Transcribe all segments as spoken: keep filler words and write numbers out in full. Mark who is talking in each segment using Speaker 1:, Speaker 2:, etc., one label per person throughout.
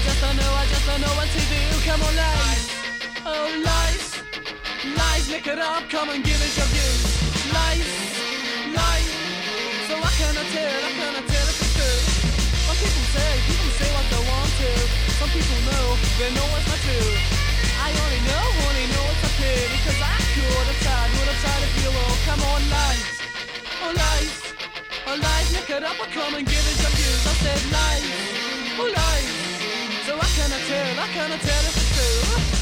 Speaker 1: just don't know, I just don't know what to do. Come on, lies. Oh, lies. Lies, lick it up, come and give us your views. Lies, lies. So I cannot tell, I cannot tell if it's true. Some people say, people say what they want to. Some people know, they know what's not true. I only know, only know it's a pity, cause I could have tried, would have tried if you will. Come on, lies. Oh, lies. Oh, lies, lick it up, or come and give us your views. I said lies. Oh, lies. So I cannot tell, I cannot tell if it's true.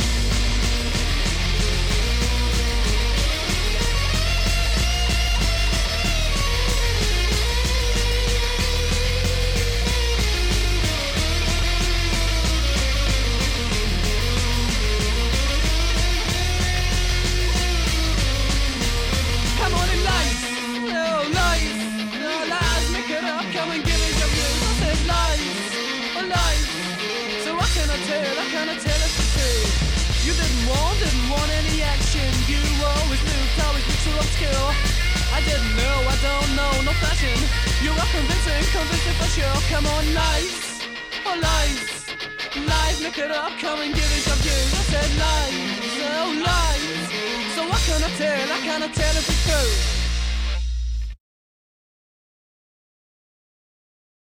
Speaker 1: You didn't want, didn't want any action. You always moved, always looked so obscure. I didn't know, I don't know, no fashion. You are convincing, convincing for sure. Come on, lies, oh lies. Lies, look it up, come and give us your views. I said lies, oh lies. So I cannot tell, I cannot tell if it's true.